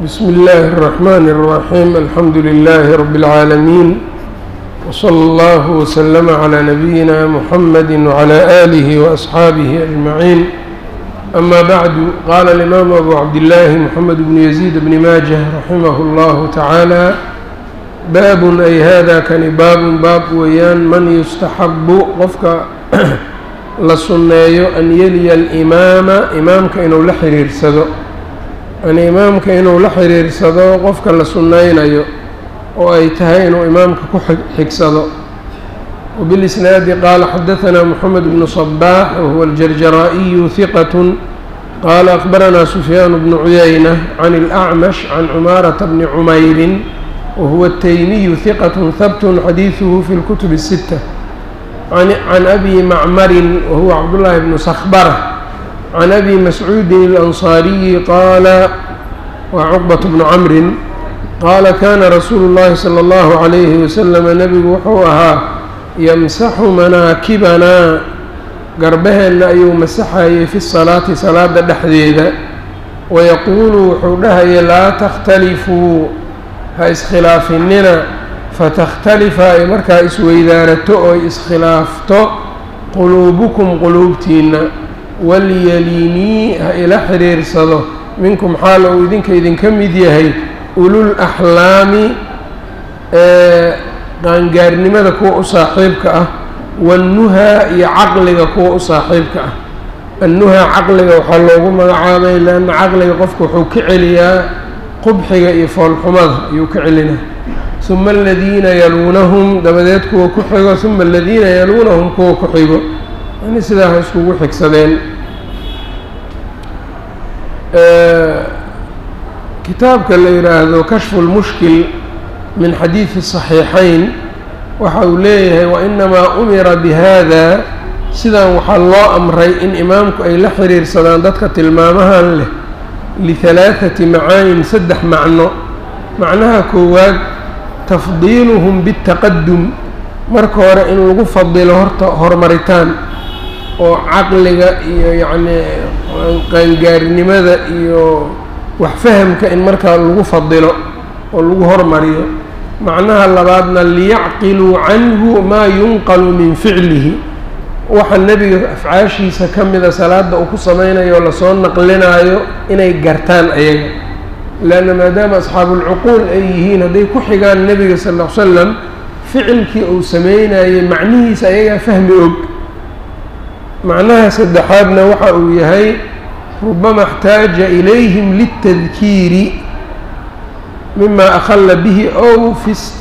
بسم الله الرحمن الرحيم. الحمد لله رب العالمين، وصلى الله وسلم على نبينا محمد وعلى آله وأصحابه أجمعين. أما بعد، قال الإمام أبو عبد الله محمد بن يزيد بن ماجه رحمه الله تعالى: باب أي هذا كان باب ويان من يستحب قفك لسنيو أن يلي الإمام إمامك إنه لحرير سدو يعني إمامك إنه لحرير سدو قفك لسنينيو وأي تهين إمامك كحكسدو. وبالإسناد قال حدثنا محمد بن صباح وهو الجرجرائي ثقة قال أخبرنا سفيان بن عيينة عن الأعمش عن عمارة بن عمير وهو التيمي ثقة ثبت حديثه في الكتب الستة عن أبي معمر وهو عبد الله بن صخبرة عن أبي مسعود الأنصاري قال وعقبة بن عمرو قال كان رسول الله صلى الله عليه وسلم نبي وحوها يمسح مناكبنا قربهن أيو مسحي في الصلاة صلاة دحديدة ويقول وحودها لا تختلفوا هايسخلافننا فتختلف أي مركا إسويدانتو أي إسخلافتو قلوبكم قلوبتين وليليني إلى حرير صدو منكم حال أو إذن كمد يهي أولو الأحلام قانقارنمada kuwa u saaxiibka ah والنهى iyo caqliga kuwa u saaxiibka ah. النهى caqliga waxaa loogu magacaabay laana caqliga qofku wuxuu ka celiyaa qubxiga iyo foolxumada ayuu ka celinaa. ثuma الadiina yaluunahum dabadeed kuwa ku xigo ثuma الadiina yaluunahum kuwa ku xigo yani sidaa ha iskugu xigsadeen. kitaabka la yidhaahdo kashfu الmushkil من حديث الصحيحين وحاو ليه وإنما أمر بهذا سيدا وحالله أمري إن إمامك أي لحرير سدان دادك تلمامها له لثلاثة معاني سدح معناها كواد تفضيلهم بالتقدم مركور إن لغو فضيل هرمريتان وعقلك يعني قنقار لماذا وحفهم كإن مركا لغو فضيله ولغو هرمريه معناها لبادنا ليعقلوا عنه ما ينقل من فعله وحا النبي أفعاشي سكمل صلاة أو كسمينيو لسون نقلنايو إنay gartaan ayaga لأن maadaama أصحاaب العقول ay yihiin hadday ku xigaan النبiga صلى الله عليه وسلم ficilkii uu sameynayay macnihiisa ayagaa fahmi og. macnaha saddexaadna waxa uu yahay ربما احتاج إليهم للتذكير مما أخل به أو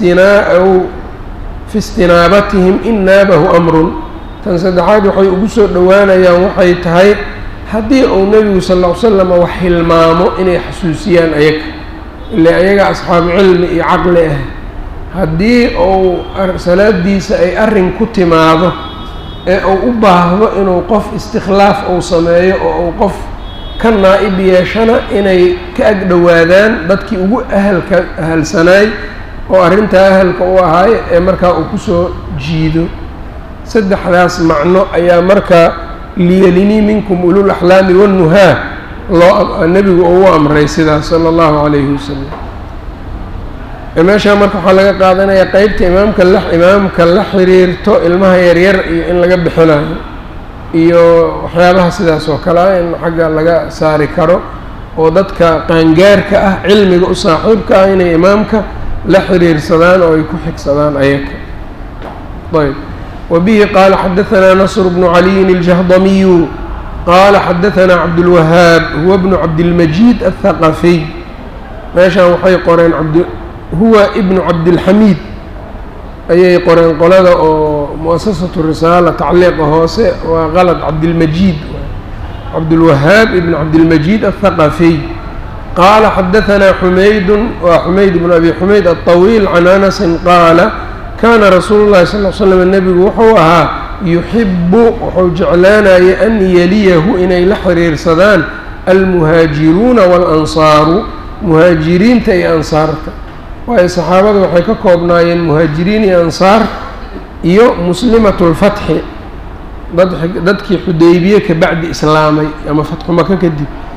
في استنابتهم إن نابه أمر تنسدحاد وحي أبسو دوانا يا وحي تهي حدي أو نبي صلى الله عليه وسلم وحي المامو إني حسوسيان أيك اللي أيك أصحاب علم عقله حدي أو أرسلات ديس أي أرن كتماضه أو أباهض إنه قف استخلاف أو صماية أو قف kan naa'ib yeeshana inay ka agdhowaadaan dadkii ugu ahalsanaay oo arrintaa ahalka u ahaay ee markaa uu ku soo jiido. saddexdaas macno ayaa markaa liyalinii minkum ulul axlaami wannuhaa loo nebigu ugu amray sidaas sala allahu calayhi wasalam. meeshaa marka waxaa laga qaadanayaa qeybta imaamka la xiriirto ilmaha yaryar iyo in laga bixinayo iyo waxyaabaha sidaas oo kale ah in xagga laga saari karo oo dadka qaangaarka ah cilmiga u saaxiibka ah inay imaamka la xiriirsadaan oo ay ku xigsadaan ayaga. طيب وبه قال حدثنا نصر بن علي الجهضمي قال حدثنا عبد الوهاب هو ابن عبد المجيد الثقفي ماشا وحي قرين هو ابن عبد الحميد أي قرين قلده أو مؤسسة الرسالة تعليق هوسه وغلط عبد المجيد عبد الوهاب ابن عبد المجيد الثقفي قال حدثنا حميد وحميد بن أبي حميد الطويل عن أنس قال كان رسول الله صلى الله عليه وسلم النبي وحوها يحب وحجعلانا أن يليه إني لحرير صدان المهاجرون والأنصار مهاجرين تي أنصارك waayo saxaabada waxay ka koobnaayeen muhaajiriin iyo ansaar iyo muslimatulfatxi dadkii xudaybiye ka bacdi islaamay ama fatxu maka kadib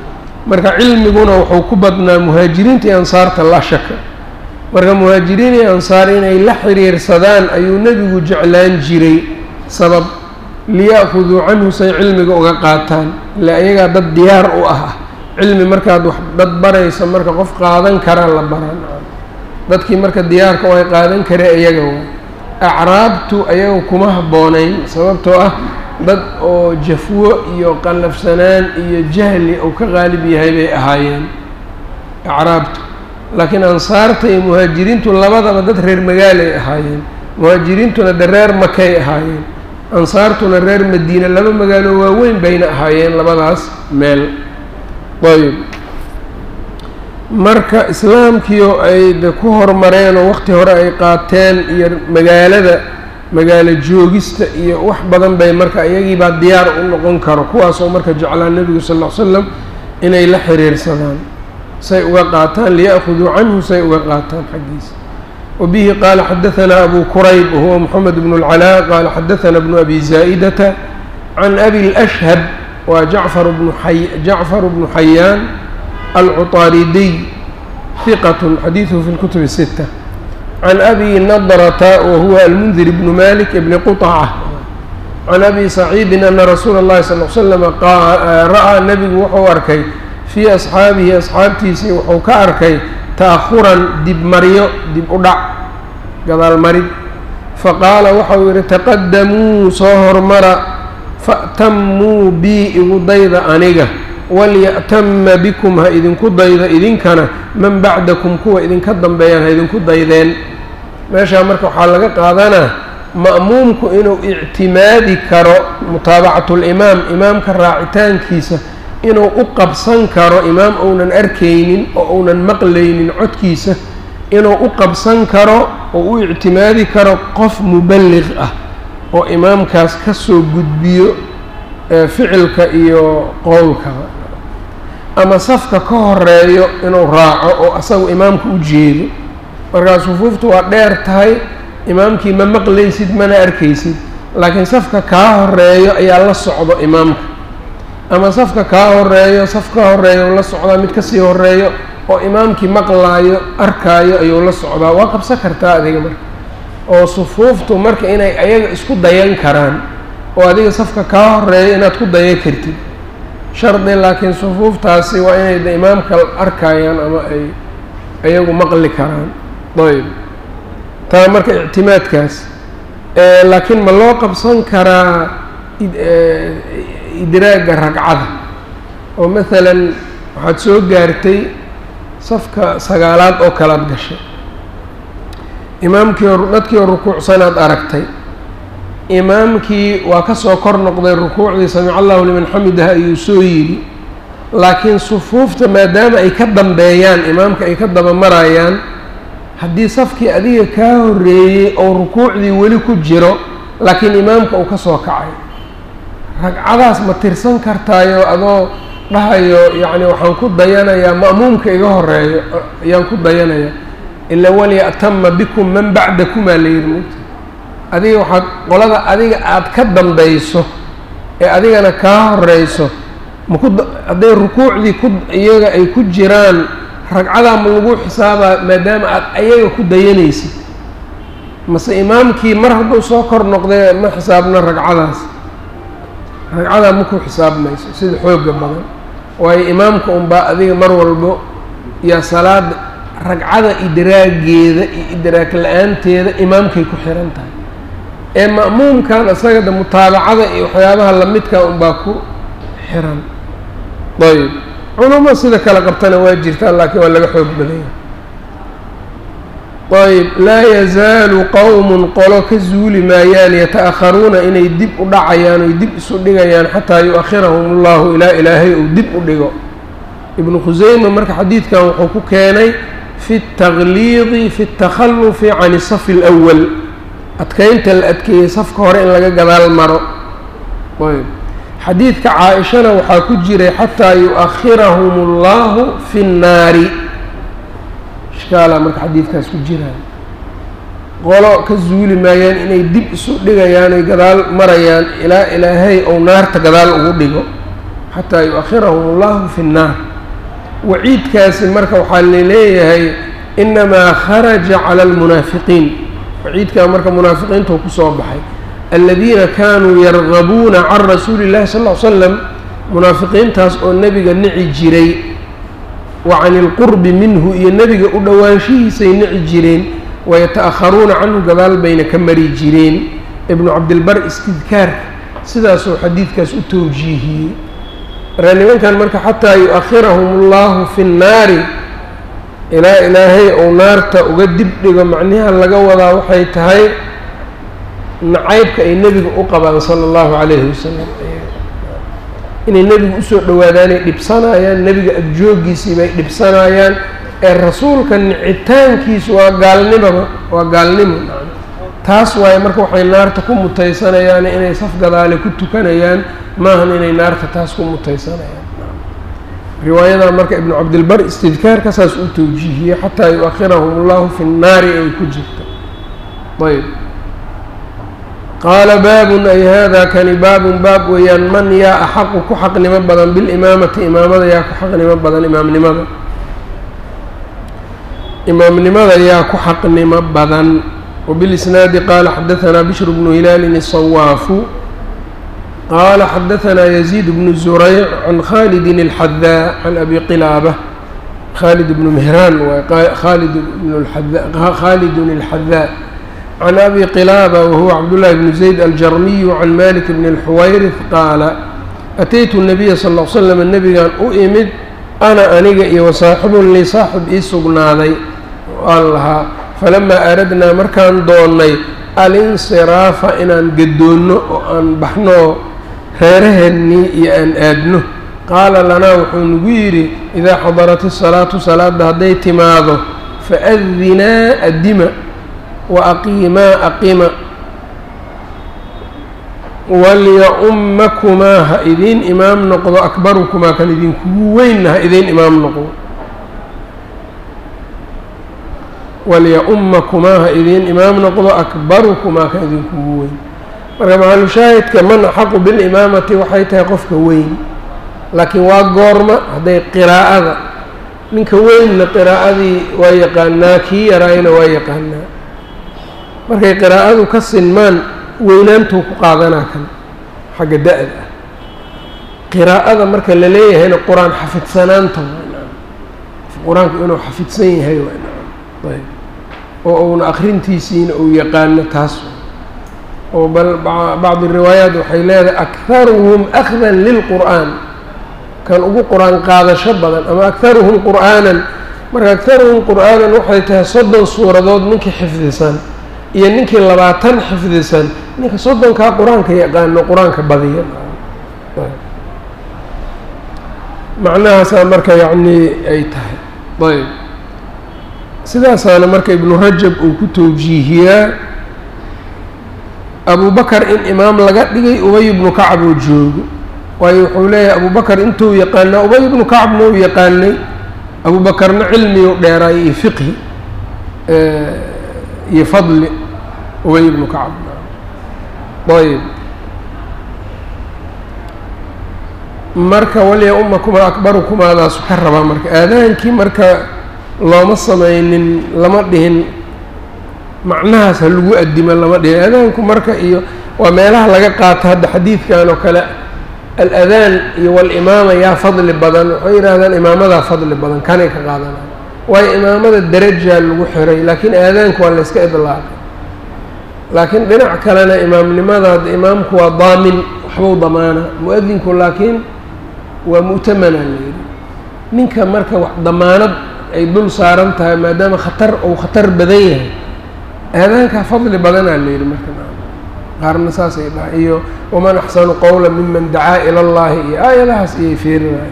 marka cilmiguna wuxuu ku badnaa muhaajiriinta iyo ansaarta laa shaka. marka muhaajiriin iyo ansaar inay la xiriirsadaan ayuu nebigu jeclaan jiray, sabab liya'khuduu canhu say cilmiga uga qaataan, ila ayagaa dad diyaar u ah cilmi markaad wax dad baraysa marka qof qaadan karaa la baran. dadkii marka diyaarka oo ay qaadan karee iyaga waay. acraabtu ayaga kuma habboonayn, sababtoo ah dad oo jafwo iyo qallafsanaan iyo jahli uu ka qaalib yahay bay ahaayeen acraabtu. laakiin ansaarta iyo muhaajiriintu labadaba dad reer magaalay ahaayeen. muhaajiriintuna de reer makay ahaayeen, ansaartuna reer madiina, laba magaalo waaweyn bayna ahaayeen labadaas meel. ayb marka islaamkiio ay de ku horumareen oo waqti hore ay qaateen iyo magaalo joogista iyo wax badan bay marka iyagiibaa diyaar u noqon karo, kuwaasoo marka jeclaa nebigu sal ll ly slam inay la xiriirsadaan say uga qaataan, liya'khuduu canhu say uga qaataan xaggiisa. wabihi qaala xadaثanaa abu kurayb wahuwa moxamed bnu اlcalaa qaala xadaثana bnu abi zaa'idata can abi اlأshhab waa jacfar bnu xayaan alcuطaaridiy hiqat xadiiثuhu fi اlkutub الsita can abi nadrata wahuwa almundir bnu malik bni quطca can abi saciidin ana rasuula اllahi sal ly slam ra'aa nebigu wuxuu arkay fii asxaabihi asxaabtiisii wuxuu ka arkay ta'ahuran dibmaryo dib u dhac gadaal marid, faqaala waxau yidhi taqadamuu soo hormara fa'tamuu bii igu dayda aniga, walya'tama bikum ha idinku dayda idinkana man bacdakum kuwa idinka dambeeyaan ha idinku daydeen. meeshaa marka waxaa laga qaadanaa ma'muumku inuu ictimaadi karo mutaabacatu limaam, imaamka raacitaankiisa inuu u qabsan karo imaam ounan arkaynin oo ounan maqlaynin codkiisa, inuu u qabsan karo oo u ictimaadi karo qof muballiq ah oo imaamkaas ka soo gudbiyo ficilka iyo qowlka, ama safka ka horeeyo inuu raaco oo asagu imaamka u jeedo. markaa sufuuftu waa dheer tahay, imaamkii ma maqlaysid mana arkaysid, laakiin safka kaa horeeyo ayaa la socdo imaamka, ama safka kaa horeeyo saf ka horeeyo la socdaa mid kasii horeeyo oo imaamkii maqlaayo arkaayo ayuu la socdaa. waa qabsan kartaa adiga marka, oo sufuuftu marka inay ayaga isku dayan karaan oo adiga safka kaa horeeyo inaad ku dayan kartid shardi, laakiin sufuuftaasi waa inay de imaamka arkayaan ama ay ayagu maqli karaan. ayb taa marka ictimaadkaas, laakiin ma loo qabsan karaa idraagga ragcada oo maalan waxaad soo gaartay safka sagaalaad oo kalaad gashay, imaamkii dadkii oo rukuucsanaad aragtay, imaamkii waa ka soo kor noqday rukuucdii samica allahu liman xamidaha ayuu soo yidhi, laakiin sufuufta maadaama ay ka dambeeyaan imaamka ay ka daba marayaan, haddii safkii adiga kaa horreeyey oo rukuucdii weli ku jiro laakiin imaamka uu ka soo kacay, ragcadaas ma tirsan kartaayo adoo dhahayo yacni waxaan ku dayanayaa ma'muumka iga horeeyo ayaan ku dayanaya, ilaa walya'tama bikum man bacdakumaa la yidhi mugta. adiga waxaad qolada adiga aada ka dambayso ee adigana kaa horeyso hadday rukuucdii iyaga ay ku jiraan ragcadaa ma lagu xisaabaa maadaama aad ayaga ku dayanaysid, mase imaamkii mar hadduu soo kor noqdee ma xisaabna ragcadaas ma ku xisaabmayso sida xooga badan, waayo imaamka unbaa adiga mar walbo yaa salaada ragcada idraageeda iyo idraag la-aanteeda imaamkay ku xiran tahay, ee ma'muumkan isaga de mutaabacada iyo waxyaabaha lamidka unbaa ku xiran. ayb culamo sida kale qabtana waa jirtaa, laakiin waa laga xoog badanya. ayb laa yazaalu qowmun qolo ka zuuli maayaan yata'akharuuna inay dib u dhacayaan oy dib isu dhigayaan xataa yu-akhirahum allahu ilaa ilaahay uu dib u dhigo. ibnu khuseyma marka xadiidkan wuxuu ku keenay fi اtagliidi fi اtakhalufi can الsafi اlأwal, adkeynta la adkeeyey safka hore in laga gadaal maro. ayb xadiidka caa-ishana waxaa ku jiray xataa yu-akhirahum allahu fi الnaari, ishkaala marka xadiidkaas ku jiraan, qolo ka zuuli maayaan inay dib isu dhigayaan oy gadaal marayaan ilaa ilaahay ou naarta gadaal ugu dhigo, xataa yu-akhirahum allahu fi الnaar. waciidkaasi marka waxaa laleeyahay inamaa kharaja cala almunaafiqiin, waciidkaa marka munaafiqiintuu kusoo baxay aladiina kaanuu yargabuuna can rasuuli illahi sal ll slam, munaafiqiintaas oo nebiga nici jiray wa cani ilqurbi minhu iyo nebiga u dhowaanshihiisay nici jireen, wayata'akharuuna canhu gadaal bayna ka mari jireen. ibnu cabdilbar istidkaarka sidaasuu xadiidkaas u towjiihiyey. marka nimankan marka xataa yu-akhirahum allahu fi nnaari, ilaa ilaahay ou naarta uga dib dhigo, macnaha laga wadaa waxay tahay nacaybka ay nebiga u qabaan sala allahu calayhi wasalam, inay nebigu usoo dhowaadaanay dhibsanayaan, nebiga agjoogiisii bay dhibsanayaan, ee rasuulka nicitaankiisu waa gaalnimaba, waa gaalnimo. taas waaye marka waxay naarta ku mutaysanayaan inay saf gadaale ku tukanayaan, maahan inay naarta taas ku mutaysanayaan. riwaayadaa marka ibnu cabdilbar istidkaarka saas u towjiihiyey, xataa yu-akhirahum allahu fi nnaari ay ku jirto. ayb qaala baabun ay hada kani baabun baab weeyaan man yaa axaqu ku xaqnimo badan bilimaamati, imaamada yaa ku xaqnimo badan, imaamnimada yaa ku xaqnimo badan. وبالإسناad qال xdثnا بشر بن هiلاal الصواaf qال xdثnا يزيد بن زريع عن khالد الحذاء عن أbي qلابة، khالد بن مهrاn khالد الحذاء عن أbي qلابة وهو cبدالله بن زيد الجرمي عن مالك بن الحويرث qاaل أتyت النبي صلى اه عليه وسلم نبgaan u imid أna aniga iyo وصاaxiب lii saaxib ii sugnaaday aan lahaa, falamaa aradnaa markaan doonnay alinsiraafa inaan gadoonno oo aan baxno reeraheennii iyo aan aadno, qaala lanaa wuxuu nagu yidhi idaa xadarat isalaatu salaadda hadday timaado faadinaa adima wa aqiimaa aqima walya-ummakumaa ha idiin imaam noqdo akbarukumaa kan idinkugu weynna ha idiin imaam noqdo, walya-ummakumaa ha idiin imaam noqdo akbarukumaa kan idinkugu weyn. marka maxalushaahidka man axaqu bilimaamati waxay tahay qofka weyn, laakiin waa goorma hadday qiraa'ada, ninka weynna qiraa'adii waa yaqaanaa, kii yaraayna waa yaqaanaa, markay qiraa'adu ka sinmaan weynaantuu ku qaadanaa kan xagga da-da ah. qiraa'ada marka la leeyahayna qur-aan xafidsanaanta qur-aanku inuu xafidsan yahay ayb oo uuna akrintiisiina uu yaqaano taas. oo bal bacdi riwaayaat waxay leedahay akharuhum akhdan lilqur'aan, kan ugu qur-aan qaadasho badan, ama akharuhum qur'aanan. marka akharuhum qur'aanan waxay tahay 30 suuradood ninkii xifdisan iyo ninkii 20 xifdisan, ninka 30kaa qur-aanka yaqaano qur-aanka badiya. macnahaasaa marka yacni ay tahay. ayb sidaasaana marka ibnu rajab uu ku towjiihiyaa abubakar in imaam laga dhigay ubay ibnu kacab oo joogo, waayo wuxuu leeyahay abubakar intuu yaqaanaa ubay ibnu kacabna uu yaqaanay, abubakarna cilmigu dheeraay iyo fiqhi iyo fadli ubay ibnu kacab. ayb marka walya-ummakumaa akbarukumaadaasu ka rabaa. marka aadaankii marka looma samaynin, lama dhihin macnahaas ha lagu addimo, lama dhihin. aadaanku marka iyo waa meelaha laga qaato hadda xadiidkan oo kale, al-adaan iyo wal-imaama yaa fadli badan, waxay yidhaahdaan imaamadaa fadli badan, kanay ka qaadanaya, waayo imaamada darajaa lagu xiray, laakiin aadaanku waa layska idlaaqay. laakiin dhinac kalena imaamnimadaad imaamku waa daamin, waxbuu damaana, mu-adinku laakiin waa mu'tamana layidhi. ninka marka wax damaanad ay dul saaran tahay, maadaama khatar badan yahay, aadaankaa fadli badanaa layidhi. marka qaarna saasay dhahay, iyo waman axsanu qowla miman dacaa ila llahi iyo aayadahaas iyay fiirinayan.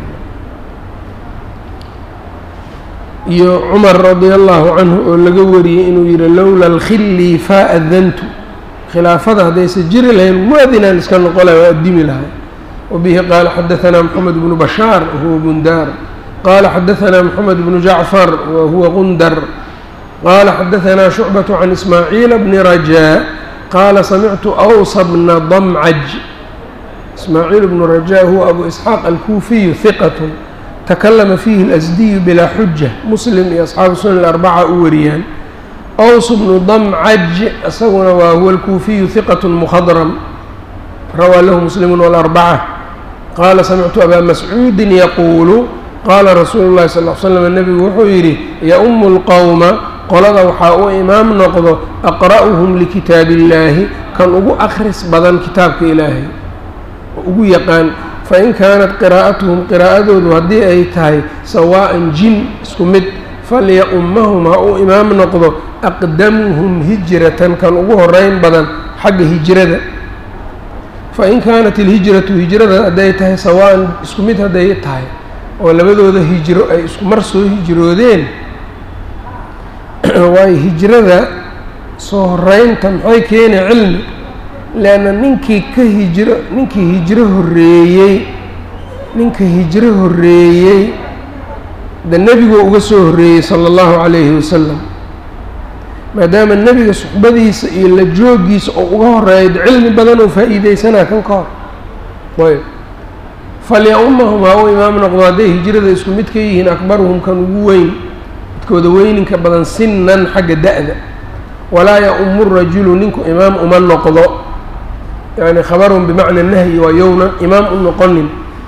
iyo cumar radia allahu canhu oo laga wariyey inuu yihi lowla alkhillii faadantu, khilaafada haddaysa jiri lahayn muadinaan iska noqo lahay waa addimi lahay. wabihi qaala xadaثanaa moxamed bnu bashaar wahuwa bundaar qaala xadaثanaa moxamed bnu jacfar wahuwa gundar qaala xadaثanaa shucbaة can ismaaciila bni rajaa qaala samictu awsa bna damcaj. ismaaciil bnu rajaa huwa abu isxaaq alkuufiyu hiqat تكلم فيه الأزدي بلا حجة مسلم يا أصحاب السنن الأربعة أوريان. أوس بن ضمعج أسونا وهو الكوفي ثقة مخضرم روى له مسلم والأربعة قال سمعت أبا مسعود يقول قال رسول الله صلى الله عليه وسلم النبي وحيري يا القوم قلد وحاء إمام نقض أقرأهم لكتاب الله كان أبو أخرس بدن كتابك إلهي أبو يقان فإن كانت قراءتهم قراءتهم هدي أي تاي سواء جن سمت فليأمهم هؤلاء إمام نقض أقدمهم هجرة كان أبو هرين بدن حق هجرة فإن كانت الهجرة هجرة هدي تاي سواء سمت هدي تاي ولا بدو ذا هجرة أي مرسو هجرودين واي هجرة صهرين تمحي كين علم لأن ننكي كهجرة ننكي هجره الريي ده النبي وقصه الريي صلى الله عليه وسلم ما دام النبي صحبته إلا جوجيس أو رايد علم بدنه فإذا سنة كان قار طيب فليأمهم هو إمام نقضاده هجرة اسمه متكيهن أكبرهم كانوا وين كودوين كبدن سنا حق دأذا ولا يأم الرجل ننكو إمام أمان نقضاء يعني خبرهم بمعنى النهي ويونا إمام النقنن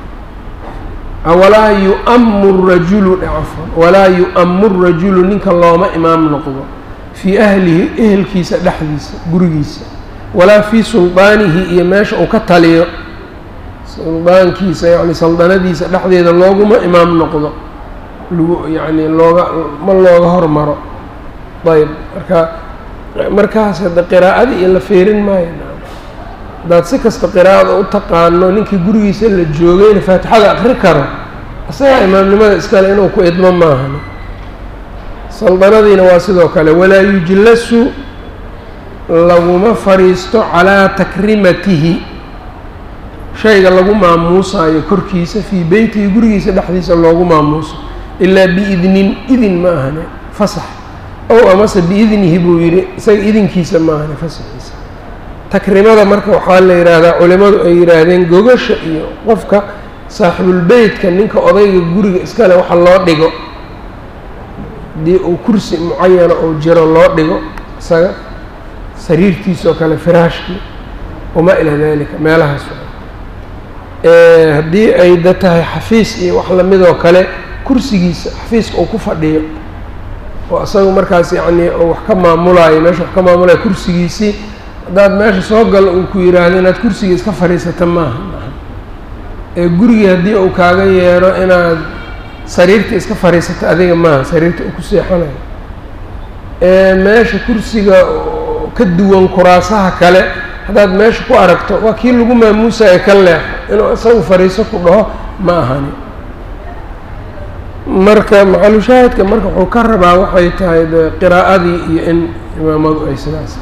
ولا يؤم الرجل عفوا ولا يؤم الرجل ننك اللهم إمام نقضاء في أهله أهل كيس دحديس قرقيس ولا في سلطانه يماش أو كتالي سلطان كيس يعني سلطان ديس دحديس اللهم إمام نقضاء يعني ما الله هرمر طيب مركز هذا قراءة إلا فيرن ما ينام داد سكست قراءة أتقانو نينكي قريس إلا الجوغين فاتحة أخر كرة أسيا إمام لماذا إسكال إنه كو إدمان ماهن سلطنة دي نواسد وكاله ولا يجلس لو ما فريستو على تكريمته شيء لو ما موسى يكركيس في بيته قريس دحديس لو ما موسى إلا إذن ماهن فصح أو أمس بإذنه بويري سي إذن كيس ماهن فصح تكريمada marka waxa la yiraahdaa culimadu ay yiraahdeen gogasha iyo qofka saaxibul baytka ninka odayga guriga iska leh waxa loo dhigo dii uu kursi muayyan oo jiro loo dhigo isaga sariirtiisa kale firaashki uma ila dalika meelahaas hadii ay datahay xafiis iyo wax la mid oo kale kursigiisa xafiiska uu ku fadhiyo oo asagu markaas yaani wax ka maamulay meesha wax ka maamulay kursigiisi dad meesha soo gal uu ku yiraahdo inaad kursiga iska fariisato maaha guriga hadii uu kaaga yeero inaad sariirta iska fariisato adiga maaha sariirta uu ku seexanayo meesha kursiga ka duwan kuraasaha kale hadaad meesha ku aragto waa kii lagu maamuusay ka leex inuu asagu fariiso ku dhaho ma ahani marka maxalu shaahidka marka wuxuu ka rabaa waxay tahay qiraa'adii iyo in imaamadu ay sidaas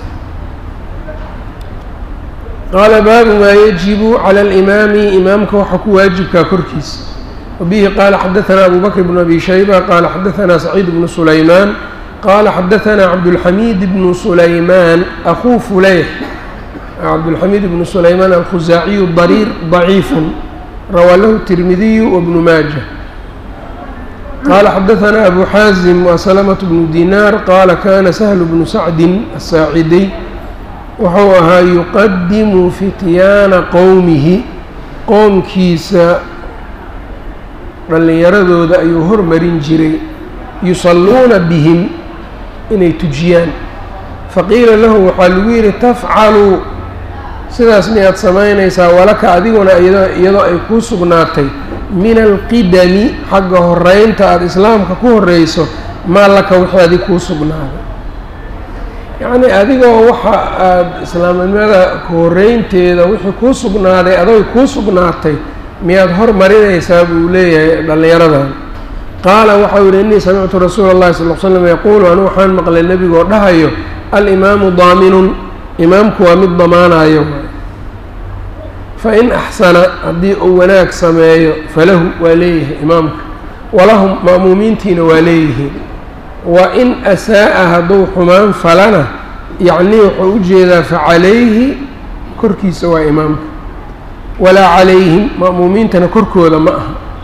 قال باب ما يجب على الإمام إمامك وحكو واجب ككركيس وبه قال حدثنا أبو بكر بن أبي شيبة قال حدثنا سعيد بن سليمان قال حدثنا عبد الحميد بن سليمان أخو فليح عبد الحميد بن سليمان الخزاعي الضرير ضعيف روى له الترمذي وابن ماجه قال حدثنا أبو حازم وسلمة بن دينار قال كان سهل بن سعد الساعدي وحوها يقدم فتيان قومه قوم كيسا اللي يردوا ذا يهر مرنجري يصلون بهم إن تجيان فقيل له وحلوير تفعلوا سلاس مئة سماينيسا ولك أذيونا يضع يكوس بناتي من القدم حقه الرئين تاع الإسلام ككوه الرئيسو ما لك وحادي كوس بناتي يعني هذه وحى إسلام الماذا كورين تيدا وحى كوسب نادي هذا كوسب ناتي مياد هر مرينا يساب وليه لليردان قال وحى إني سمعت رسول الله صلى الله عليه وسلم يقول أنا وحان مقل النبي قردها أيوه الإمام ضامن إمامك ومد ضمان أيوه فإن أحسن أدي أوناك سمايه فله وليه إمامك ولهم مأمومين تين وليه وإن أساء هدو حمان فلنا يعني وجد فعليه كركي سوى إمامك ولا عليهم مأمومين تنكركوا لماءها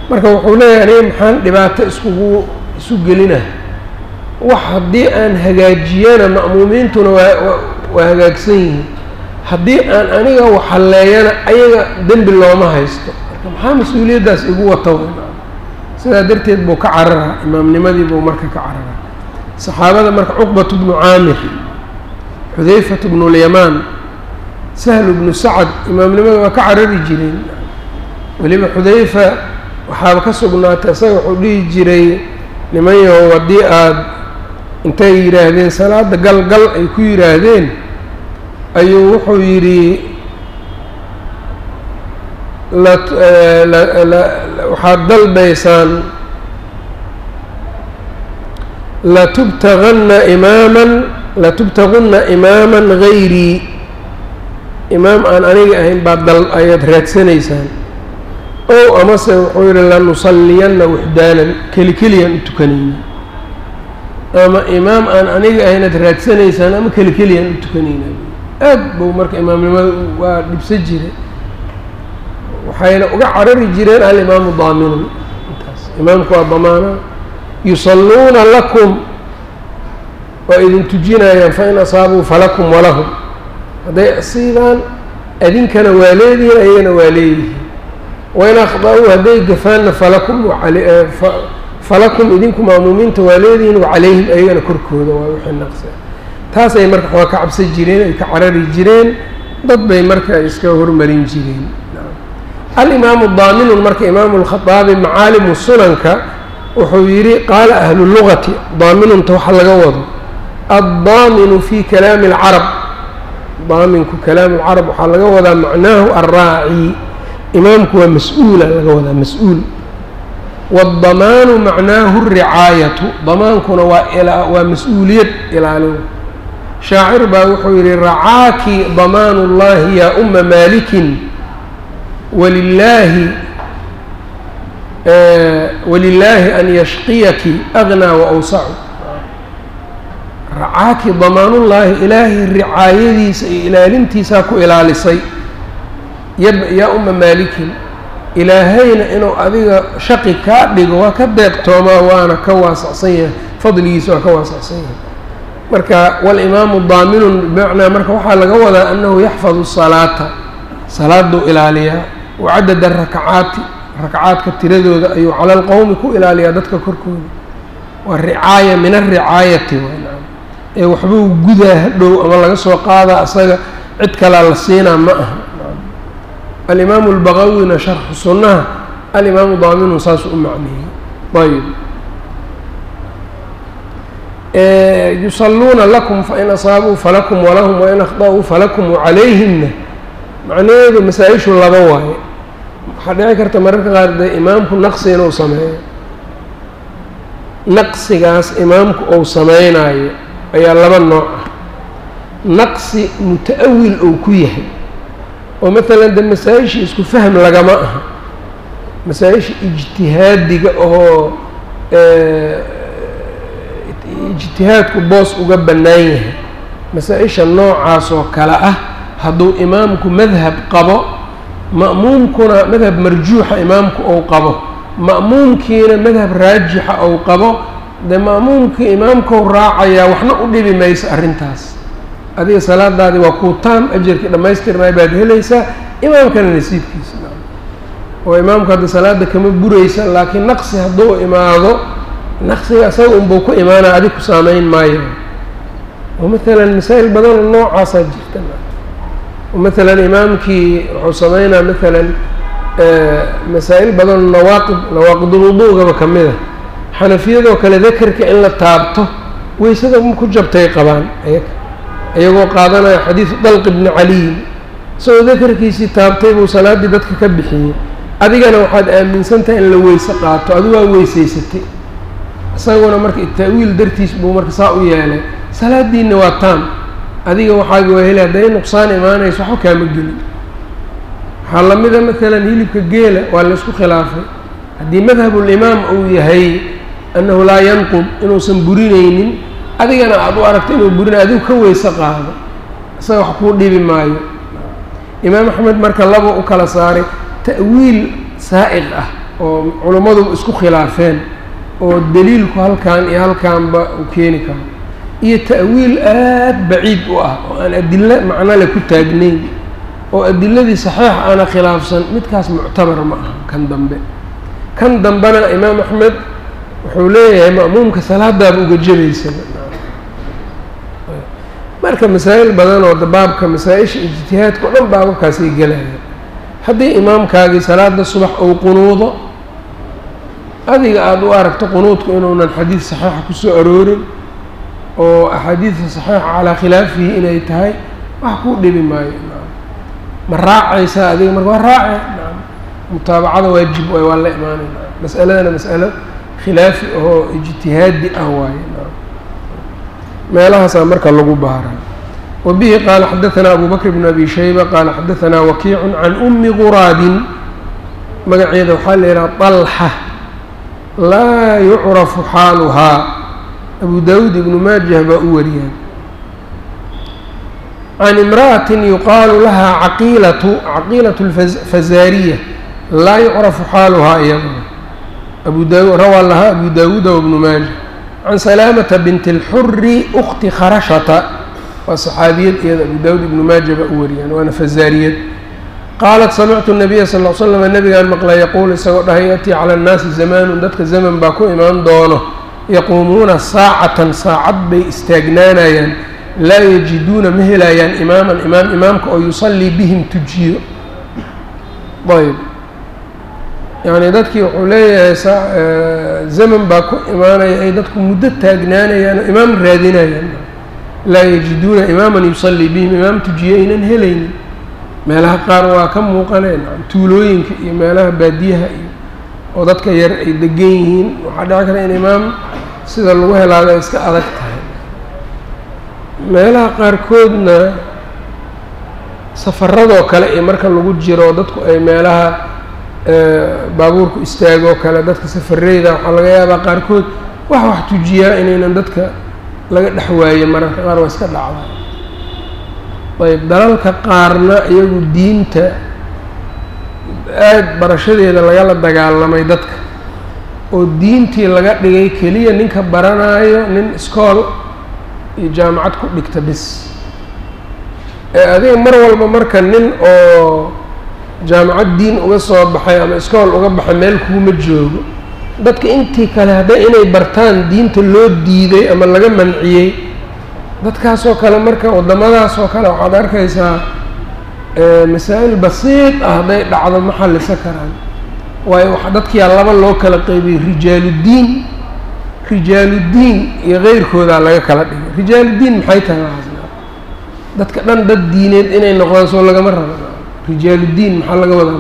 marka wuxuu leeyahay maxaan dhibaato isu gelina wax haddii aan hagaajiyana ma'muumiintuna waa hagaagsan yihiin haddii aan aniga waxalleeyana ayaga dembi looma haysto marka maxaa mas-uuliyaddaas igu wata sidaa darteed buu ka cararaa imaamnimadii buu marka ka cararaa saxaabada marka cuqbatu bnu caamir xudayfatu bnu lyamaan sahlu bnu sacad imaamnimada waa ka carari jireen weliba xudayfa waxaaba ka sugnaatay isaga wuxuu dhihi jiray niman yahow haddii aada intay yidhaahdeen salaada galgal ay ku yidhaahdeen ayuu wuxuu yidhi waxaad dalbaysaan latubtagunna imaaman gayrii imaam aan aniga ahayn baad ayaad raadsanaysaan ow amase wuxuu yidhi lanusalliyanna wuxdaanan kelikeliyaan u tukanayna ama imaam aan aniga ahayn aad raadsanaysaan ama kelikeliyaan u tukanayna aad buu marka imaamnimada waa dhibsan jiray waxayna uga carari jireen alimaamu daaminun intaas imaamku waa damaana yusalluuna lakum waa idin tujinayaan fain asaabuu falakum walahum hadday asiibaan adinkana waa leedihiin ayagana waa leeyihiin wain akhda'uu hadday gafaanna falakum idinku ma'muumiinta waa leedihiin wacalayhim ayagana korkooda waa wixii naqsa taasay marka waa ka cabsan jireen ay ka carari jireen dad bay marka iska hormarin jireen alimaamu daaminun marka imaamu lkhaaabi macaalimu sunanka wuxuu yidhi qaala ahlu lugati daaminunta waxa laga wado addaaminu fi kalaami alcarab daaminku kalaam alcarab waxaa laga wadaa macnaahu alraaci imaamku waa mas-uula laga wadaa mas-uul waddamaanu macnaahu ricaayatu damaankuna waa mas-uuliyad ilaalin shaacir baa wuxuu yidhi racaaki damaanu llahi yaa uma maalikin walilaahi an yashqiyaki agnaa wa awsacu racaaki damaanullaahi ilaahay ricaayadiisa iyo ilaalintiisaa ku ilaalisay yaa uma maalikin ilaahayna inuu adiga shaqi kaa dhigo waa ka deeqtoomaa waana ka waasacsan yahay fadligiisa waa ka waasacsan yahay marka walimaamu daaminun bimacnaa marka waxaa laga wadaa annahu yaxfadu salaata salaaduu ilaaliyaa wacadada rakacaadka tiradooda ayuu cala alqowmi ku ilaaliyaa dadka korkooda waa ricaaya min alricaayati ee waxbuu gudaa hadhow ama laga soo qaadaa asaga cid kalaa la siinaa ma aha alimaamu albaqawina sharxu sunnaha alimaamu daaminun saasuu u macneeyey ayb yusalluuna lakum fain asaabuu falakum walahum wain akhda'uu falakum wacalayhimna macnaheedu masaa-ishu laba waaye waxaa dhici karta mararka qaar dee imaamku naqsi inuu sameeyo naqsigaas imaamku uu sameynaayo ayaa laba nooc ah naqsi muta-awil ou ku yahay oo maalan de masaa-isha isku fahm lagama aha masaa-isha ijtihaadiga oo ijtihaadku boos uga bannaan yahay masaa-isha noocaas oo kale ah hadduu imaamku madhab qabo ma'muumkuna madhab marjuuxa imaamku ou qabo ma'muumkiina madhab raajixa ou qabo dee ma'muumkii imaamkau raacayaa waxna u dhibi mayso arrintaas adiga salaadaadii waa kuu taam ajarkii dhammaystirnay baad helaysaa imaamkana nasiibkiisa oo imaamku hadda salaada kama buraysa laakiin naqsi hadduu imaado naqsiga isaga unbuu ku imaanaa adig ku saameyn maayo oo maalan masaa'il badanoo noocaasaa jirta oo maalan imaamkii wuxuu sameynaa maalan masaa'il badanoo nawaaqidulwuduugaba ka mid a xanafiyadoo kale dakarka in la taabto weysada ku jabtay qabaan iyagoo qaadanaya xadiidu dalq ibni caliyin isagoo dakarkiisii taabtay buu salaaddii dadka ka bixiyey adigana waxaad aaminsantahay in la weyse qaato adu waa weysaysatay isaguna marka ta'wiil dartiis buu marka saa u yeelay salaadiina waa taam adiga waxaagi waa heli hadday nuqsaan imaanayso waxba kaama gelin waxaa lamida maalan hilibka geela waa laysku khilaafay haddii madhabulimaam uu yahay annahu laa yanqub inuusan burinaynin adigana aada u aragto inuu burina adigu ka weyse qaado isaga wax kuu dhibi maayo imaam axmed marka laba u kala saaray ta'wiil saa'iq ah oo culummadu isku khilaafeen oo daliilku halkan iyo halkanba uu keeni karo iyo ta'wiil aad baciid u ah oo aan adilla macno le ku taagnayn oo adiladii saxiix aana khilaafsan midkaas muctabar ma aha kan dambena imaam axmed wuxuu leeyahay ma'muumka salaadaaba uga jabaysa marka masaa'il badan oo baabka masaa-isha ijtihaadka o dhan baababkaasay gelaya haddii imaamkaagii salaada subax uu qunuudo adiga aada u aragto qunuudku inuunan xadiid saxiixa kusoo aroorin oo axaadiidta saxiixa calaa khilaafihi inay tahay wax kuu dhibi maayo ma raacaysaa adiga marka waa raace mutaabacada waajib waay waa la imaanay mas'aladana mas'alo khilaafi oo ijtihaadi ah waaye meelahaasaa marka lagu baaray wabihi qaala xadaثanaa abu bakr bn abi shayba qaala xadaثanaa wakiicu can umi quraabin magaceeda waxaa la yidhaha طalxa laa yucrafu xaaluhaa abu daawuud ibnu maajah baa u wariyaan can imra'atin yuqaalu lahaa caqiilaة اlfazaariya laa yucrafu xaaluhaa iyaduna rawaa lahaa abu daawuuda wabnu maajah can salaamata binti اlxuri ukti kharashata waa saxaabiyad iyada abu daawuud ibnu maaja baa u wariyaan waana fazaariyad qaalat samictu nabiya sal l slam nabigaan maqlay yaquul isagoo dhahay yatii cala annaasi zamaanun dadka zaman baa ku imaan doono yaquumuuna saacatan saacad bay istaagnaanayaan laa yajiduuna ma helayaan imaaman imaamka oo yusallii bihim tujiyo ayb yani dadkii wuxuu leeyahay zaman baa ku imaanaya ay dadku muddo taagnaanayaan oo imaam raadinayaan laa yajiduuna imaaman yusallii bihim imaam tujiye aynan helaynin meelaha qaar waa ka muuqaneen tuulooyinka iyo meelaha baadiyaha iyo oo dadka yar ay degan yihiin waxaa dhici kara in imaam sida lagu helaado ay iska adag tahay meelaha qaarkoodna safaradoo kale iyo marka lagu jiro dadku ay meelaha baabuurku istaagoo kale dadka safareyda waxaa laga yaabaa qaarkood wax tujiyaa inaynan dadka laga dhex waayo mararka qaar waa iska dhacda ayb dalalka qaarna iyagu diinta aada barashadeeda lagala dagaalamay dadka oo diintii laga dhigay keliya ninka baranaayo nin iskool iyo jaamacad ku dhigta bis adiga mar walba marka nin oo jaamacad diin uga soo baxay ama iskool uga baxay meel kuuma joogo dadka intii kale hadday inay bartaan diinta loo diiday ama laga manciyey dadkaasoo kale marka waddamadaasoo kale waxaad arkaysaa masaa'il basiid ah hadday dhacdo ma xallisa karaan waayo dadkiyaa laba loo kala qeybiyey rijaaluddiin iyo keyrkoodaa laga kala dhigay rijaaluddiin maxay tahay waxaasna dadka dhan dad diineed inay noqdaan soo lagama rabo rijaaluddiin maxaa laga wadaa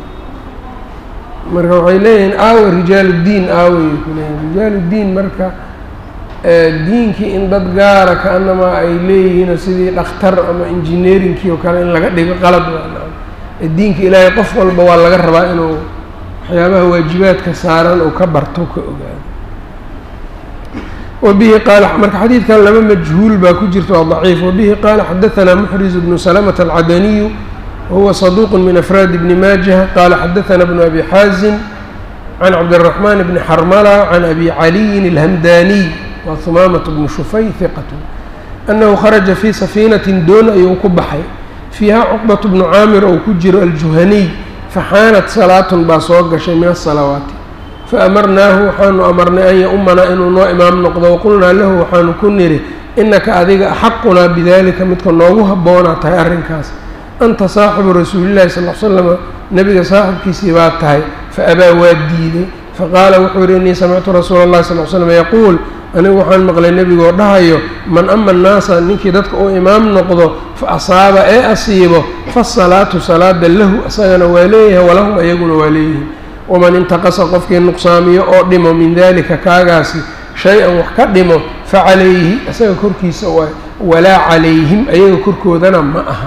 marka waxay leeyihiin aawe rijaaluddiin aaway ku leeyihin rijaaluddiin marka diinkii in dad gaara kaanamaa ay leeyihiinoo sidii dhakhtar ama engineeringkii oo kale in laga dhigo qalad waa diinka ilaahay qof walba waa laga rabaa inuu waxyaabaha waajibaadka saaran uu ka barto ka ogaado wabihi qaala marka xadiidkan laba majhuul baa ku jirta waa daciif wabihi qaala xadaثanaa muxriz bnu salamata alcadaniyu wahuwa saduuq min afraad bni maajah qaala xadaثana bnu abi xaazim can cabdالraxmaan bni xarmala can abi caliyin اlhamdaniy waa humaamة bnu shufay hiqatu annahu kharaja fii safiinatin doon ayuu ku baxay fiiha cuqbaة bnu caamir ou ku jiro aljuhaniy faxaanat salaatun baa soo gashay min asalawaati faamarnaahu waxaanu amarnay an ya-umanaa inuu noo imaam noqdo waqulnaa lahu waxaanu ku nidhi innaka adiga axaqunaa bidalika midka noogu habboonaa tahay arrinkaas anta saaxibu rasuulillahi sal l slama nebiga saaxibkiisii baa tahay fa abaa waa diiday faqaala wuxuu yihi innii samictu rasuula اllahi sal l slam yaquul anigu waxaan maqlay nebigoo dhahayo man ama annaasa ninkii dadka uu imaam noqdo fa asaaba ee asiibo fasalaatu salaada lahu isagana waa leeyahay walahum ayaguna waa leeyihin waman intaqasa qofkii nuqsaamiyo oo dhimo min dalika kaagaasi shay-an wax ka dhimo fa calayhi isaga korkiisa waay walaa calayhim ayaga korkoodana ma aha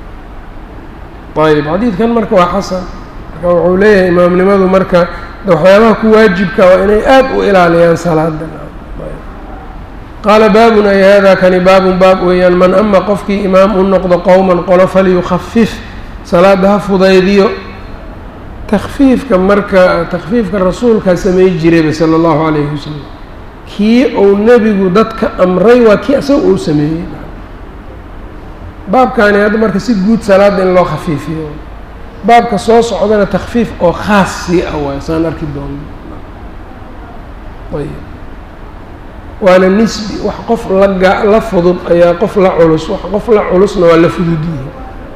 ayb xadiidkan marka waa xasan marka wuxuu leeyahay imaamnimadu marka waxyaabaha ku waajibka waa inay aada u ilaaliyaan salaada qaala baabun ay hada kani baabun baab weeyaan man ama qofkii imaam u noqdo qowman qolo falyukhafif salaada ha fudaydiyo takfiifka marka takfiifka rasuulkaa samey jirayba sala allahu calayhi wasalam kii uu nebigu dadka amray waa kii asaga uu sameeyey baabkaani hadda marka si guud salaada in loo khafiifiyo baabka soo socdana takfiif oo khaas sii ah waay saan arki doono ayb waana nisbi wax qof la fudud ayaa qof la culus wax qof la culusna waa la fududyihi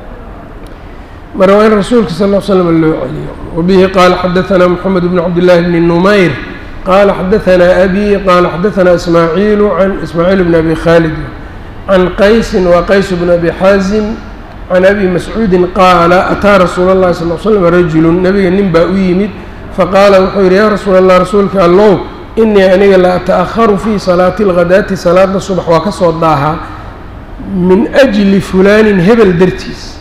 marka waa in rasuulka sal ll ly slam loo celiyo wabihi qaala xadaثana moxamed bn cabdillahi bni numayr qaala xadaثana abi qaala xadaثana ismaaciil bn abi khaalid can qaysin wa qays bn abi xaazim can abi mascuudin qaala ataa rasuula اllahi sal l slam rajulu nabiga nin baa u yimid faqaala wuxuu yihi yaa rasuula allah rasuulka allow inii aniga la ata'aharu fii salaati اlghadaati salaada subax waa ka soo daahaa min ajli fulaanin hebel dartiis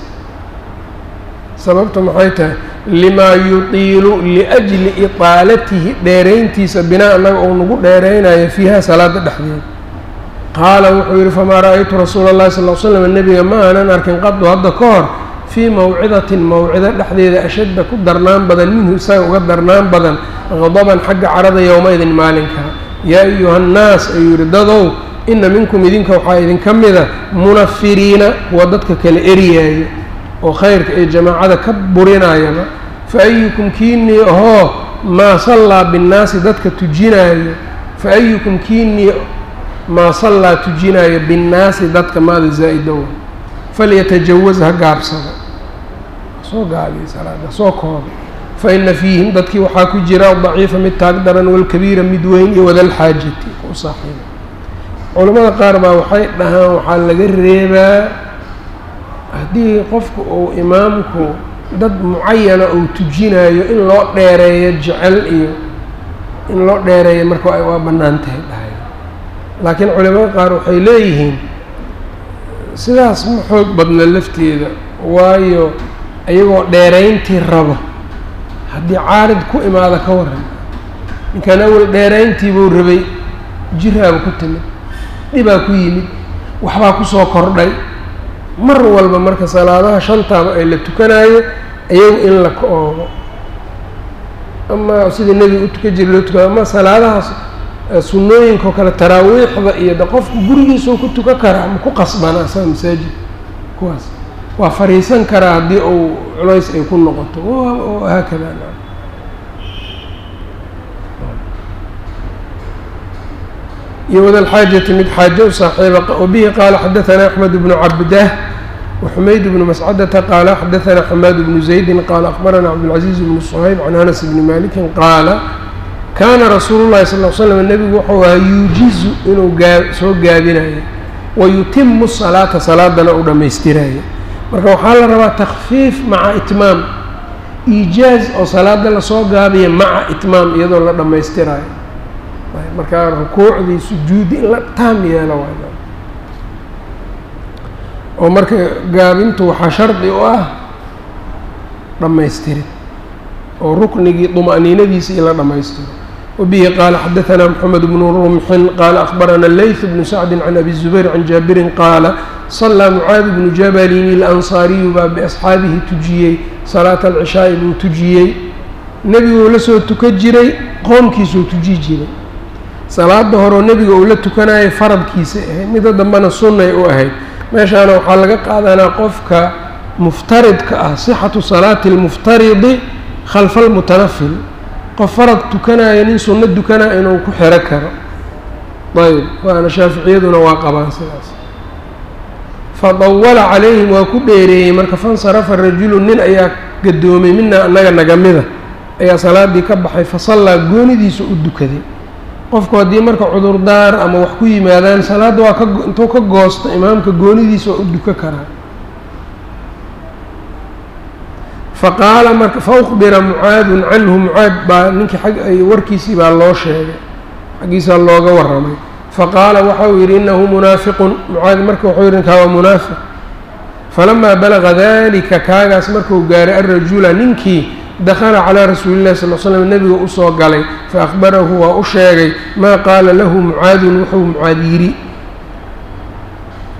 sababta maxay tahay limaa yutiilu liajli iطaalatihi dheerayntiisa binaa annaga uu nagu dheeraynayo fiiha salaada dhexdeeda qaala wuxuu yihi famaa ra'aytu rasuula اllahi sal l slam nebiga ma aanan arkin qadu hadda ka hor fii mawcidatin mawcido dhexdeeda ashadda ku darnaan badan minhu isaga uga darnaan badan qadaban xagga carada yowmaidin maalinka yaa ayuha nnaas ayuu yihi dadow ina minkum idinka waxaa idinka mida munafiriina kuwa dadka kala eryaaya oo khayrka ee jamaacada ka burinayaba fa ayukum kiinii ahoo maa sallaa binnaasi dadka tujinaayo fa ayukum kiinii maa sallaa tujinaayo binnaasi dadka maada zaa-idowa falyatajawaz ha gaabsado soo gaabiya salaada soo kooba fa ina fiihim dadkii waxaa ku jira daciifa mid taag daran walkabiira mid weyn iyo wadalxaajati u saaxiiba culamada qaar baa waxay dhahaan waxaa laga reebaa haddii qofku uu imaamku dad mucayana uu tujinayo in loo dheereeyo jecel iyo in loo dheereeyo marka waa bannaan tahay dhahay laakiin culamada qaar waxay leeyihiin sidaas ma xoog badna lafteeda waayo iyagoo dheerayntii rabo haddii caarid ku imaada ka waran ninkan awal dheerayntii buu rabay jiraaba ku timid dhibaa ku yimid waxbaa kusoo kordhay mar walba marka salaadaha shantaaba ay la tukanayo iyagu in la ka-oobo ama sidii nebiga u tukan jira loo tukado ama salaadahaas sunnooyinka oo kale taraawiixda iyo de qofku gurigiisao ku tukan karaa ma ku qasbana asaga masaajid kuwaas waa fariisan karaa haddii uu culays ay ku noqoto haakada iyo wadalxaajati mid xaajo u saaxiiba wabihi qaala xadaثana axmed bnu cabdah وxumayd bnu mascadata qaala xadaثana xamaad bnu زaydi qaala akbarana cabdالcaزiiz bnu shayb can anas bni maliki qaala kaana rasuulu llahi sal l slam nebigu wuxuu ahaa yuujizu inuu soo gaabinayo wayutimu salaata salaadana uu dhammaystirayo marka waxaa la rabaa takfiif maca itmaam iijaaz oo salaada lasoo gaabiya maca itmaam iyadoo la dhammaystirayo markaa rukuucdii sujuudi in la taam yeelo waay oo marka gaabintu waxaa shardi u ah dhammaystirid oo ruknigii طma'niinadiisa in la dhammaystiro wabihi qaala xadaثana mxamed bnu rumxin qaala akbarana layth bnu sacdi can abi الzubayr can jaabirin qaala صalaa mucaad bnu jabalin اlansaariyu baa biasxaabihi tujiyey salaata alcishaa'i buu tujiyey nebiguu la soo tukan jiray qoomkiisuu tuji jiray salaada horeo nebiga uu la tukanayay faradkiisa ahayd midda dambena sunnay u ahayd meeshaana waxaa laga qaadanaa qofka muftaridka ah sixatu salaati اlmuftaridi khalfa almutanafil qof farad tukanaya nin sunno tukanaya inuu ku xiro karo ayb waana shaaficiyaduna waa qabaan sidaas fadawala calayhim waa ku dheereeyey marka fansarafa rajulu nin ayaa gadoomay mina annaga nagamida ayaa salaadii ka baxay fasallaa goonidiisa u dukaday qofku haddii marka cudurdaar ama wax ku yimaadaan salaadda waa intuu ka goosto imaamka goonidiisa waa u duka karaa faqaala marka faukbira mucaadun canhu mucaad baa ninkii warkiisii baa loo sheegay xaggiisaa looga warramay faqaala waxa uu yidhi innahu munaafiqun mucaad marka wuxuu yidhi ninkaa waa munaafiq falamaa balaga dalika kaagaas markuu gaaray arrajula ninkii dakala calaa rasuuli llahi sal l slam nebiga usoo galay faakbarahu waa u sheegay maa qaala lahu mucaadun wuxuu mucaad yidhi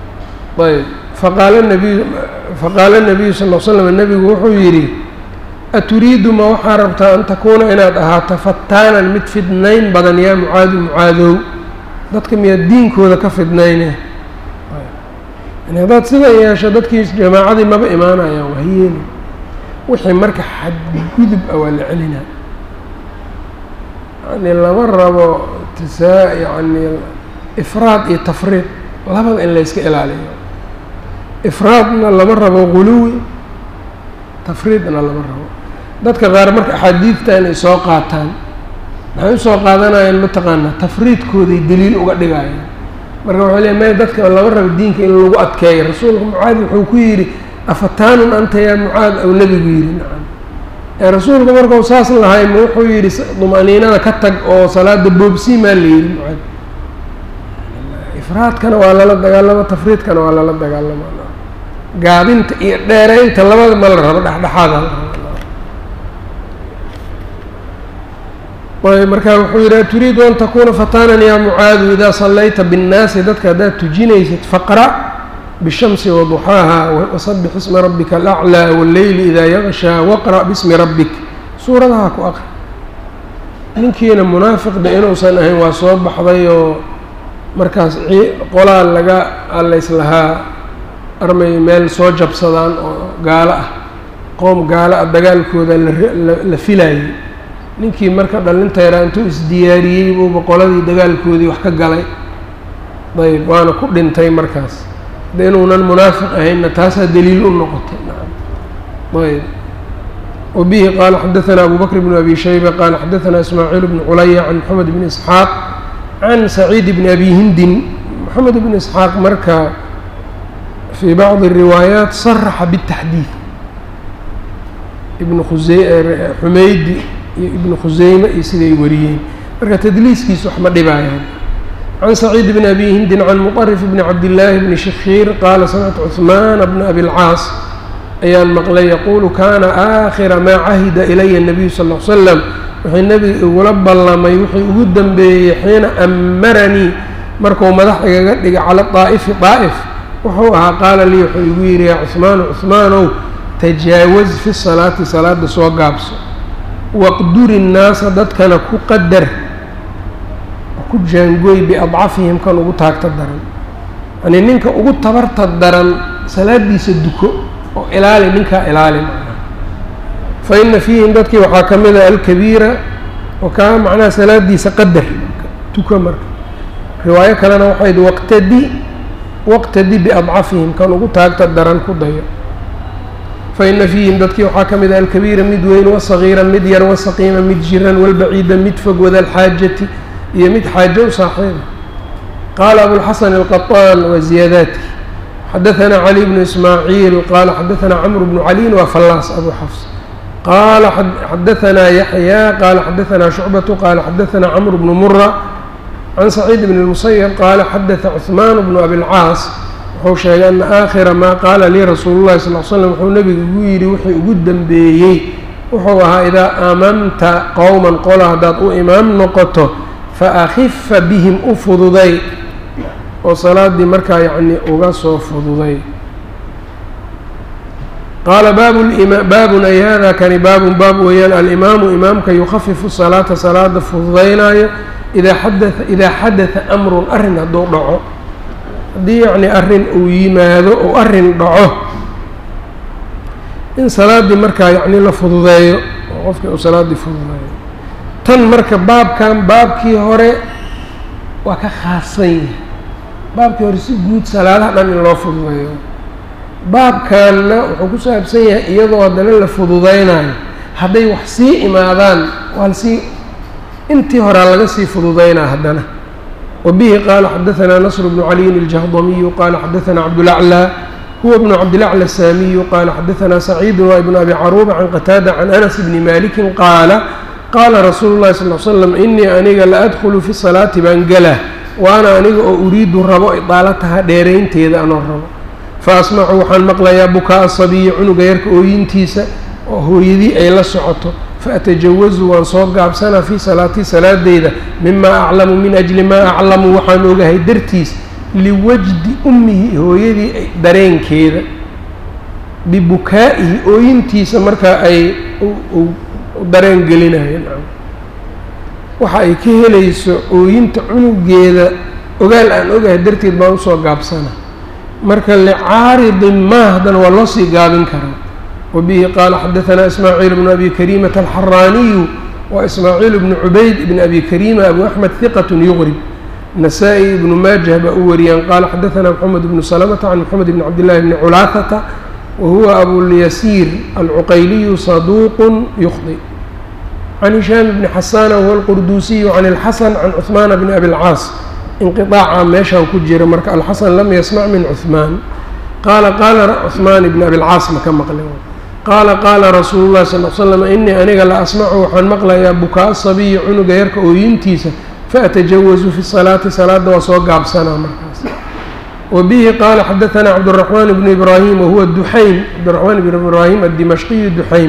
ayb faqaala nabiyu sal l slam nebigu wuxuu yidhi aturiidu ma waxaa rabtaa an takuuna inaad ahaato fataanan mid fidnayn badan yaa mucaadu mucaadow dadka miyaad diinkooda ka fidnayne yani haddaad sidan yeesho dadkii jamaacadii maba imaanayaan wahayeeli wixii marka xadgudub ah waa la celinaa yani lama rabo yani ifraad iyo tafriid labada in layska ilaaliyo ifraadna lama rabo guluwi tafriidna lama rabo dadka qaar marka axaadiidta inay soo qaataan maxay usoo qaadanayaan mataqaanaa tafriidkooday daliil uga dhigayaan marka waxay leeay maya dadka lama rabo diinka in lagu adkeeyo rasuulka mucaad wuxuu ku yidhi afataanun anta yaa mucaad ou nebigu yidhi nacam rasuulku markau saas lahay ma wuxuu yidhi dumaniinada ka tag oo salaada boobsiimaa la yidhi mucaad ifraadkana waa lala dagaalama tafriidkana waa lala dagaalama gaabinta iyo dheeraynta labada ma la rabo dhexdhexaada ayb markaa wuxuu yidhi turiidu an takuuna fataanan yaa mucaadu idaa sallayta binnaasi dadka haddaad tujinaysid faqra' bishamsi waduxaaha wasabix isma rabbika alaclaa walleyli idaa yakshaa waqra' bismi rabbik suuradaha ku aqri ninkiina munaafiqda inuusan ahayn waa soo baxday oo markaas qolaa laga allayslahaa armay meel soo jabsadaan oo gaalo ah qoom gaalo ah dagaalkooda la filayay ninkii marka dhalintayra intuu isdiyaariyey buuba qoladii dagaalkoodii wax ka galay ayb waana ku dhintay markaas de inuunan munaafiq ahaynna taasaa daliil u noqotay ayb wabihi qaala xadaثana abu bakr bn abi shayba qaala xadaثana ismaaciil bn culaya can moxamed bn isxaaq can saciid bn abi hindin moxamed bn isxaaq marka fii bacdi الriwaayaat saraxa bالtaxdiid ibn xumeydi iyo ibnu khuseyme iyo siday wariyeen marka tadliiskiisa wax ma dhibaayaan can saciid bn abi hindin can muطarif bni cabdillaahi bni shakhiir qaala samictu cuثmaana bna abi lcaas ayaan maqlay yaquulu kana aakhira maa cahida ilaya الnabiyu sal ll ly slam wixii nebiga igula ballamay wixii ugu dambeeyey xiina amaranii markuu madax igaga dhigay cala daa'ifi daa'if wuxuu ahaa qaala lii wuxuu igu yidhi yaa cuثmaanu cuثmaanow tajaawaz fi salaati salaada soo gaabso waqduri الnaasa dadkana ku qadar ku jaangooy biadcafihim kan ugu taagta daran yani ninka ugu tabarta daran salaadiisa duko oo ilaali ninkaa ilaali macnaha fa ina fiihim dadkii waxaa ka mid a alkabiira oo kaa macnaha salaadiisa qadar tuko marka riwaayo kalena waxay yihi waqtadi biadcafihim kan ugu taagta daran ku dayo faina fiihim dadkii waxaa ka mid a alkabiira mid weyn wasagiira mid yar wasaqiima mid jiran walbaciida mid fog wadalxaajati iyo mid xaajo u saaxiiba qaala abulxasan alqaطaan wa ziyaadaati xadaثana cali bnu ismaaciil qaala xadaثana camr bnu caliin waa fallaas abu xafs qaala xadaثana yaxya qaala xadaثana shucbatu qaala xadaثana camr bnu mura can saciid bn اlmusayab qaala xadaثa cuثmaan bnu abi lcaas wuxuu sheegay ana aakhira maa qaala lii rasuulu llahi sal l slam wuxuu nebigu igu yidhi wixii ugu dambeeyey wuxuu ahaa idaa aamamta qowman qola haddaad u imaam noqoto fa akhifa bihim u fududay oo salaaddii markaa yacni uga soo fududay qaala baabun ay hada kani baabun baab weeyaan alimaamu imaamka yukhafifu salaata salaada fududaynaayo idaa xadatha amrun arrin hadduu dhaco haddii yacni arrin uu yimaado oo arrin dhaco in salaaddii markaa yacni la fududeeyo oo qofkii uu salaaddii fududeeyo tan marka baabkan baabkii hore waa ka khaasan yahay baabkii hore si guud salaadaha dhan in loo fududeeyo baabkanna wuxuu ku saabsan yahay iyadoo haddana la fududeynayo hadday wax sii imaadaan waa lasii intii horaa laga sii fududeynaa haddana وبه قال حدثنا نصر بن علي الجهضمي قال حدثنا عبد الأعلى هو ابن عبد الأعلى السامي قال حدثنا سعيد وابن أبي عروبة عن قتادة عن أنس بن مالك قال رسول الله صلى الله عليه وسلم إني أنيق لأدخل في الصلاة بانقله وأنا أنيق أريد الربو إطالتها ديرين تيدا أنا الربو فأسمع وحان مقليا بكاء الصبي عنق يرك أوينتيسا وهو يدي أي لسعته فأتجوز وانصوب قابسنا في صلاتي صلاة ديدا مما أعلم من أجل ما أعلم وحان وقهي درتيس liwajdi ummihi hooyadii dareenkeeda bibukaa'ihi ooyintiisa markaa ay dareen gelinayeen waxa ay ka helayso ooyinta cunugeeda ogaal aan ogahay darteed baan usoo gaabsana marka licaaridin maa haddana waa loo sii gaabin karaa wabihi qaala xadaثanaa ismaaciil bnu abi kariimata alxaraaniyu wa ismaaciil bnu cubayd bn abi kariima abu axmed hiqat yuqrib nasaa-i ibnu maajah baa u wariyaan qaala xadaثanaa moxamed bnu salamata can moxamed bn cabdillahi bni culaafata wahuwa abulyasiir alcuqayliyu saduuq yukhdi can hishaam bni xasana wahuwa alqurduusiyu can اlxasan can cuثmaana bni abi اlcaas inqiطaaca meeshaan ku jira marka alxasan lam yasmac min cuثmaan qaala cuثmaan bni abi اlcaas ma ka maqlin qaala qaala rasuulu llahi sal l slam inii aniga la asmacu waxaan maqlayaa bukaa sabiyi cunuga yarka ooyintiisa faatajawazu fi salaati salaada waa soo gaabsanaa markaas wabihi qaala xadaثanaa cabdالraxmaan bnu ibraahim wahuwa duxaym cabdiraxmaan bn ibraahim addimashqiyu duxaym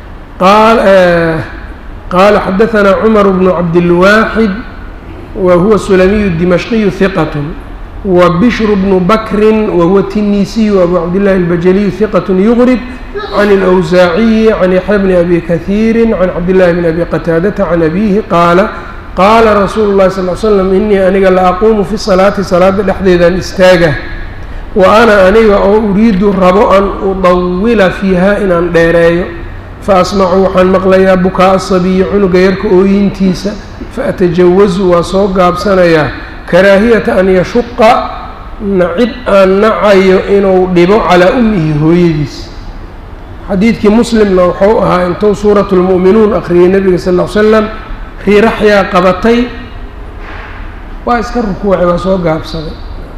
qaala xadaثanaa cumar bnu cabdilwaaxid wahuwa sulamiyu dimashqiyu hiqat وبشر بن بكر وهو التنيسي وأبو عبد الله البجلي ثقة يغرب عن الأوزاعي عن يحيى بن أبي كثير عن عبد الله بن أبي قتادة عن أبيه قال رسول الله صلى الله عليه وسلم إني أنيق لا أقوم في الصلاة صلاة الأحديث استاجة وأنا أنيق أريد ربو أن أطول فيها إن أن ديرايو فأسمع عن مقليا بكاء الصبي عنق يرك أوينتيسا فأتجوز وصوق بسنيا karaahiyata an yashuqa nacid aan nacayo inuu dhibo calaa ummihi hooyadiis xadiidkii muslimna wuxuu ahaa intuu suuratu lmu'minuun akhriyay nebiga sal ll ly slam riiraxyaa qabatay waa iska rukuucay waa soo gaabsaday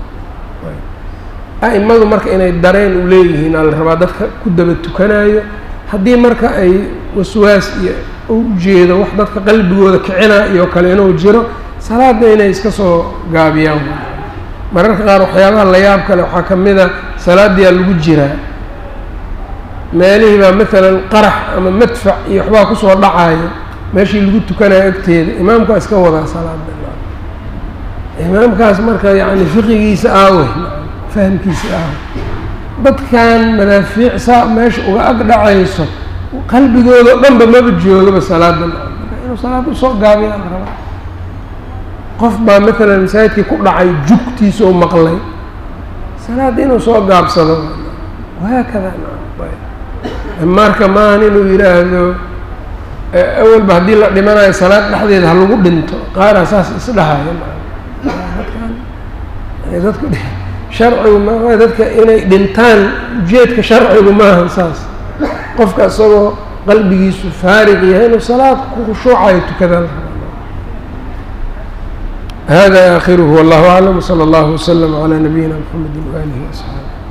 a'imadu marka inay dareen u leeyihiin aa la rabaa dadka ku daba tukanayo haddii marka ay waswaas iyo u jeedo wax dadka qalbigooda kicina iyo kale inuu jiro salaadna inay iska soo gaabiyaan mararka qaar waxyaabaha la yaab kale waxaa ka mid a salaadiyaa lagu jiraa meelihii baa maalan qarax ama madfac iyo waxbaa kusoo dhacayo meeshii lagu tukanayo agteeda imaamkaa iska wadaa salaada imaamkaas marka yacni fiqigiisa aawey fahamkiisa aawey dadkan madaafiic saa meesha uga ag dhacayso qalbigooda o dhanba maba joogaba salaada inuu salaada usoo gaabiyaan rabaa qof baa maalan masaajidkii ku dhacay jugtiisa oo maqlay salaada inuu soo gaabsado wahaakada marka maahan inuu yidhaahdo awalba haddii la dhimanayo salaad dhexdeeda ha lagu dhinto qaaraa saas isdhahaya dadku sharcigu ma dadka inay dhintaan ujeedka sharcigu maaha saas qofka isagoo qalbigiisu faarig yahay inuu salaad ku khushuucayo tukada هذا آخره والله أعلم وصلى الله وسلم على نبينا محمد وآله وأصحابه